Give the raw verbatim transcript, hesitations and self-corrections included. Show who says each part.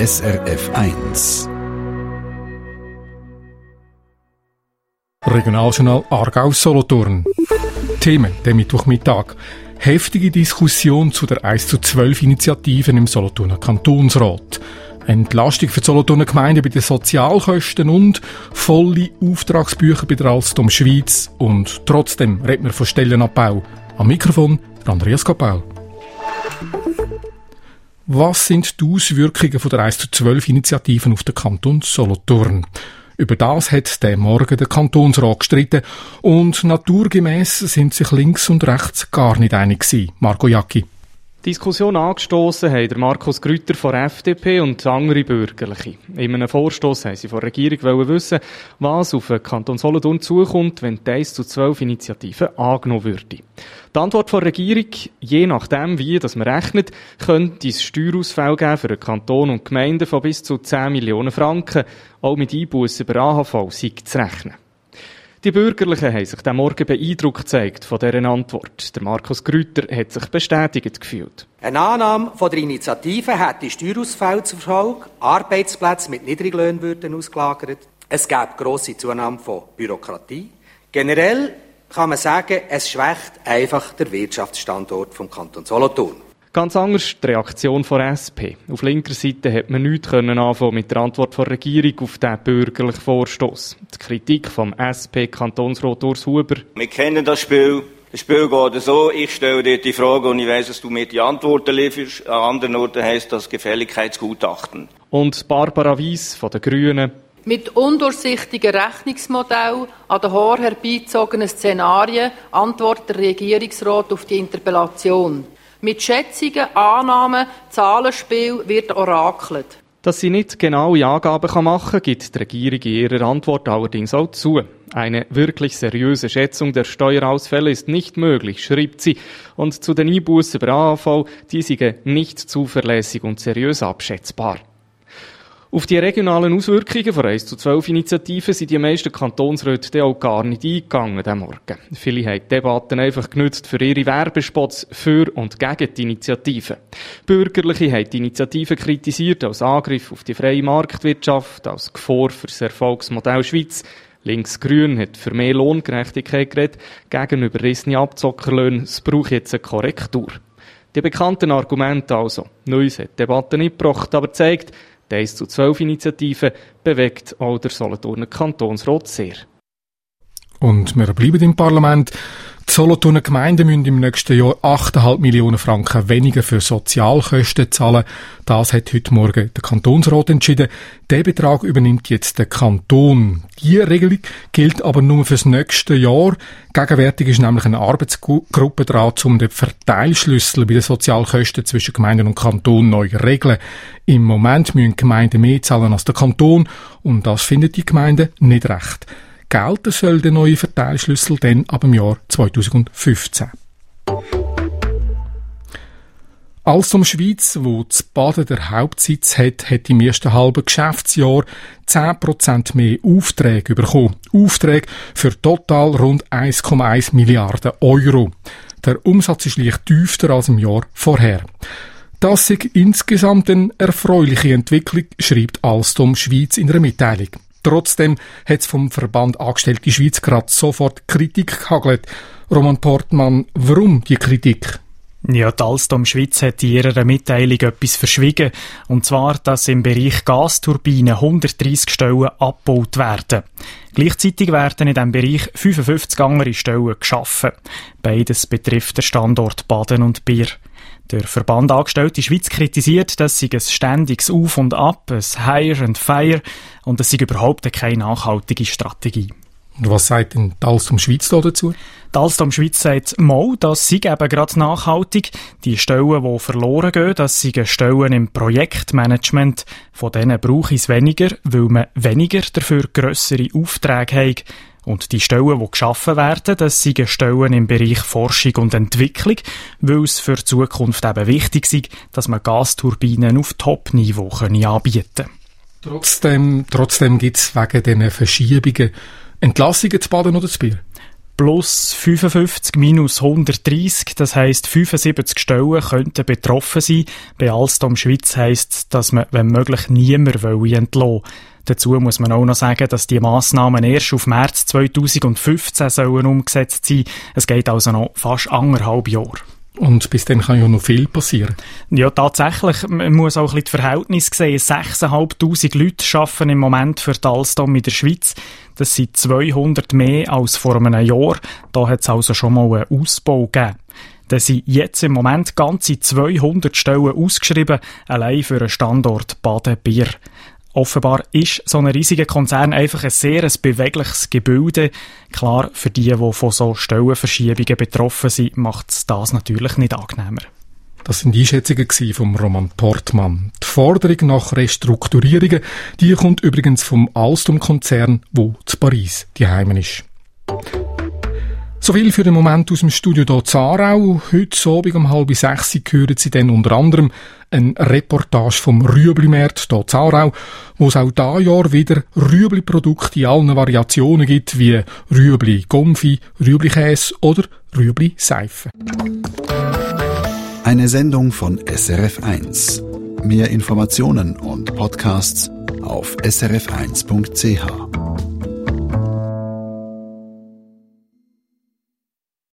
Speaker 1: S R F eins.
Speaker 2: Regionaljournal Aargau-Solothurn. Themen der Mittwochmittag. Heftige Diskussion zu der eins zu zwölf Initiativen im Solothurner Kantonsrat. Entlastung für die Solothurner Gemeinde bei den Sozialkosten und volle Auftragsbücher bei der Alstom Schweiz. Und trotzdem redet man von Stellenabbau. Am Mikrofon Andreas Kappel. Was sind die Auswirkungen von der eins zu zwölf Initiativen auf den Kanton Solothurn? Über das hat der Morgen der Kantonsrat gestritten und naturgemäss sind sich links und rechts gar nicht einig gewesen. Marco Jacki.
Speaker 3: Die Diskussion angestossen haben der Markus Grütter von der F D P und andere Bürgerliche. In einem Vorstoss haben sie von der Regierung wissen, was auf den Kanton Solothurn zukommt, wenn die eins zu zwölf Initiative angenommen würde. Die Antwort von der Regierung, je nachdem, wie das man rechnet, könnte es Steuerausfälle geben für den Kanton und Gemeinden von bis zu zehn Millionen Franken, auch mit Einbussen über A H V sei zu rechnen. Die Bürgerlichen haben sich diesen Morgen beeindruckt gezeigt von dieser Antwort. Der Markus Grütter hat sich bestätigt gefühlt.
Speaker 4: Eine Annahme von der Initiative hätte Steuerausfälle zur Folge, Arbeitsplätze mit Niedriglöhnen würden ausgelagert, es gäbe grosse Zunahme von Bürokratie. Generell kann man sagen, es schwächt einfach der Wirtschaftsstandort vom Kanton Solothurn.
Speaker 3: Ganz anders die Reaktion von der S P. Auf linker Seite hat man nichts anfangen mit der Antwort der Regierung auf diesen bürgerlichen Vorstoss. Die Kritik vom S P-Kantonsrat Urs Huber.
Speaker 5: Wir kennen das Spiel. Das Spiel geht so, ich stelle dir die Frage und ich weiss, dass du mir die Antworten lieferst. An anderen Orten heisst das Gefälligkeitsgutachten.
Speaker 3: Und Barbara Weiss von den Grünen.
Speaker 6: Mit undurchsichtigen Rechnungsmodellen an den Haaren herbeizogenen Szenarien antwortet der Regierungsrat auf die Interpellation. Mit Schätzungen, Annahmen, Zahlenspiel wird orakelt.
Speaker 3: Dass sie nicht genaue Angaben machen kann, gibt die Regierung in ihrer Antwort allerdings auch zu. Eine wirklich seriöse Schätzung der Steuerausfälle ist nicht möglich, schreibt sie. Und zu den Einbussen über A H V, die sind nicht zuverlässig und seriös abschätzbar. Auf die regionalen Auswirkungen von eins zu zwölf Initiativen sind die meisten Kantonsräte auch gar nicht eingegangen diesen Morgen. Viele haben die Debatten einfach genutzt für ihre Werbespots für und gegen die Initiativen. Bürgerliche haben die Initiativen kritisiert als Angriff auf die freie Marktwirtschaft, als Gefahr für das Erfolgsmodell Schweiz. Links-Grün hat für mehr Lohngerechtigkeit geredet, gegen überrissene Abzockerlöhne. Es braucht jetzt eine Korrektur. Die bekannten Argumente also. Neues hat die Debatte nicht gebracht, aber zeigt, die eins zu zwölf Initiative bewegt auch der Solothurner Kantonsrat sehr.
Speaker 2: Und wir bleiben im Parlament. Die Solothurner Gemeinden müssen im nächsten Jahr acht Komma fünf Millionen Franken weniger für Sozialkosten zahlen. Das hat heute Morgen der Kantonsrat entschieden. Der Betrag übernimmt jetzt der Kanton. Die Regelung gilt aber nur fürs nächste Jahr. Gegenwärtig ist nämlich eine Arbeitsgruppe dran, um den Verteilschlüssel bei den Sozialkosten zwischen Gemeinden und Kanton neu zu regeln. Im Moment müssen Gemeinden mehr zahlen als der Kanton und das finden die Gemeinden nicht recht. Gelten soll der neue Verteilschlüssel dann ab dem Jahr zweitausendfünfzehn. Alstom Schweiz, wo zu Baden der Hauptsitz hat, hat im ersten halben Geschäftsjahr zehn Prozent mehr Aufträge bekommen. Aufträge für total rund eins Komma eins Milliarden Euro. Der Umsatz ist leicht tiefer als im Jahr vorher. Das ist insgesamt eine erfreuliche Entwicklung, schreibt Alstom Schweiz in einer Mitteilung. Trotzdem hat es vom Verband Angestellte Schweiz gerade sofort Kritik gehagelt. Roman Portmann, warum die Kritik?
Speaker 7: Ja, die Alstom Schweiz hat in ihrer Mitteilung etwas verschwiegen. Und zwar, dass im Bereich Gasturbinen hundertdreissig Stellen abgebaut werden. Gleichzeitig werden in diesem Bereich fünfundfünfzig andere Stellen geschaffen. Beides betrifft den Standort Baden und Bier. Der Verband Angestellte Schweiz kritisiert, dass sei ein ständiges Auf und Ab, ein Hire and Fire und es sei überhaupt keine nachhaltige Strategie.
Speaker 2: Und was sagt denn die Alstom Schweiz da dazu?
Speaker 7: Die Alstom Schweiz sagt mal, das sei eben gerade nachhaltig. Die Stellen, die verloren gehen, das seien Stellen im Projektmanagement. Von denen brauche ich es weniger, weil man weniger dafür grössere Aufträge hat. Und die Stellen, die geschaffen werden, das sind Stellen im Bereich Forschung und Entwicklung, weil es für die Zukunft eben wichtig ist, dass man Gasturbinen auf Top-Niveau anbieten kann.
Speaker 2: Trotzdem, trotzdem gibt es wegen diesen Verschiebungen Entlassungen zu Baden oder zu Bier?
Speaker 7: plus fünfundfünfzig minus hundertdreissig, das heisst fünfundsiebzig Stellen könnten betroffen sein. Bei Alstom Schweiz heisst es, dass man, wenn möglich, niemand entlassen will. Dazu muss man auch noch sagen, dass die Massnahmen erst auf März zweitausendfünfzehn sollen umgesetzt sein. Es geht also noch fast anderthalb Jahre.
Speaker 2: Und bis dann kann ja noch viel passieren.
Speaker 7: Ja, tatsächlich. Man muss auch ein bisschen die Verhältnisse sehen. sechstausendfünfhundert Leute arbeiten im Moment für die Alstom in der Schweiz. Das sind zweihundert mehr als vor einem Jahr. Da hat es also schon mal einen Ausbau gegeben. Da sind jetzt im Moment ganze zweihundert Stellen ausgeschrieben, allein für den Standort Baden-Bier. Offenbar ist so ein riesiger Konzern einfach ein sehr bewegliches Gebilde. Klar, für die, die von so Stellenverschiebungen betroffen sind, macht es das natürlich nicht angenehmer.
Speaker 2: Das sind Einschätzungen von Roman Portmann. Die Forderung nach Restrukturierungen, die kommt übrigens vom Alstom-Konzern, wo zu Paris daheim ist. So viel für den Moment aus dem Studio hier in Aarau. Heute Abend um halb sechs hören Sie dann unter anderem eine Reportage vom Rüebli-Markt hier in Aarau, wo es auch dieses Jahr wieder Rüebli-Produkte in allen Variationen gibt, wie Rüebli-Gomfi, Rüebli-Käse oder Rüebli-Seife.
Speaker 1: Eine Sendung von S R F eins. Mehr Informationen und Podcasts auf s r f eins punkt c h.